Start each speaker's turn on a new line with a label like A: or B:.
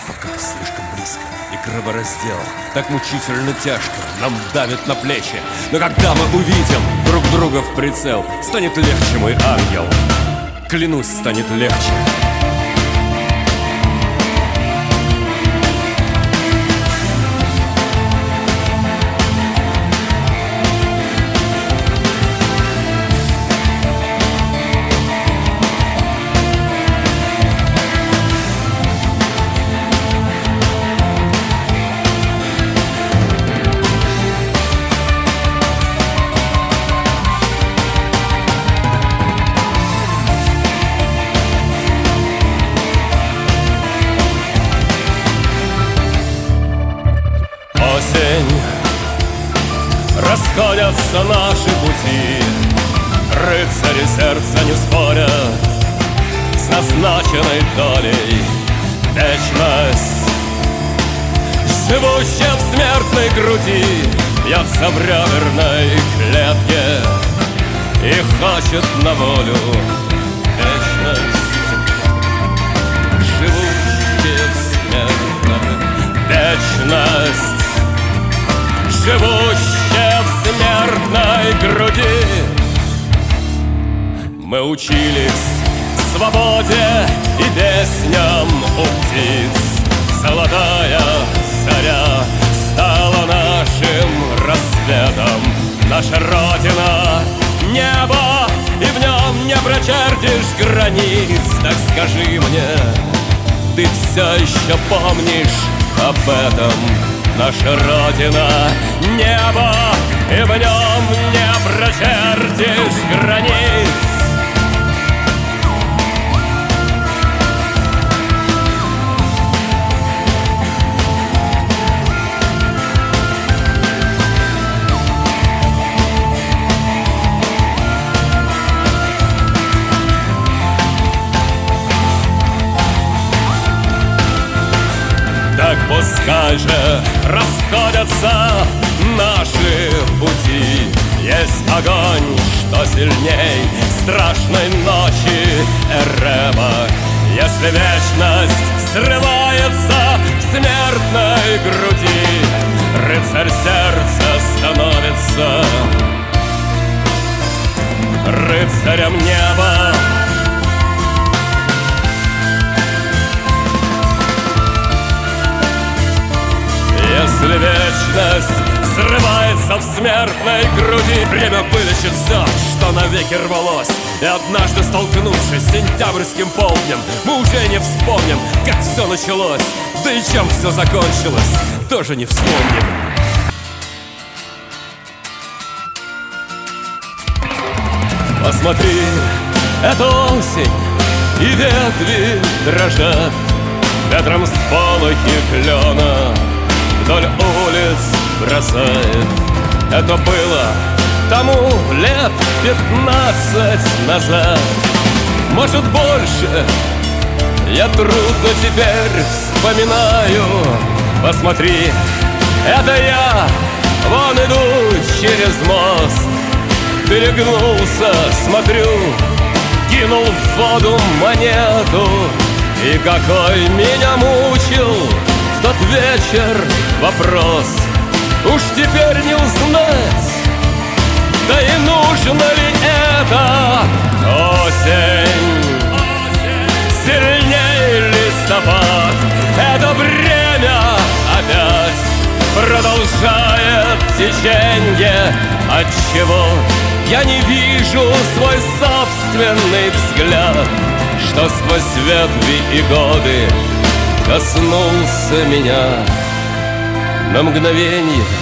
A: пока слишком близко. И кровораздел так мучительно тяжко нам давит на плечи. Но когда мы увидим друг друга в прицел, станет легче, мой ангел. Клянусь, станет легче. Расходятся наши пути, рыцари сердца не спорят с назначенной долей. Вечность, живущая в смертной груди, бьется в реберной клетке и хочет на волю. Вечность, живущая в смертной, вечность, живущая в смертной груди. Мы учились свободе и песням у птиц. Золотая заря стала нашим рассветом. Наша Родина — небо, и в нем не прочертишь границ. Так скажи мне, ты все еще помнишь об этом? Наша Родина — небо, и в нем не прочертишь границ. Так пускай же расходятся наши пути. Есть огонь, что сильней страшной ночи Эрема. Если вечность срывается в смертной груди, рыцарь сердца становится рыцарем неба. Если вечность срывается в смертной груди, время вылечит все, что навеки рвалось. И однажды, столкнувшись с сентябрьским полднем, мы уже не вспомним, как все началось. Да и чем все закончилось, тоже не вспомним. Посмотри, это осень, и ветви дрожат. Ветром сполохи клена вдоль улиц бросает. Это было тому лет 15 назад. Может, больше, я трудно теперь вспоминаю. Посмотри, это я, вон иду через мост. Перегнулся, смотрю, кинул в воду монету. И какой меня мучил в тот вечер вопрос: уж теперь не узнать, да и нужно ли это? Осень, сильней листопад, это время опять продолжает теченье. Отчего я не вижу свой собственный взгляд, что сквозь ветви и годы коснулся меня на мгновенье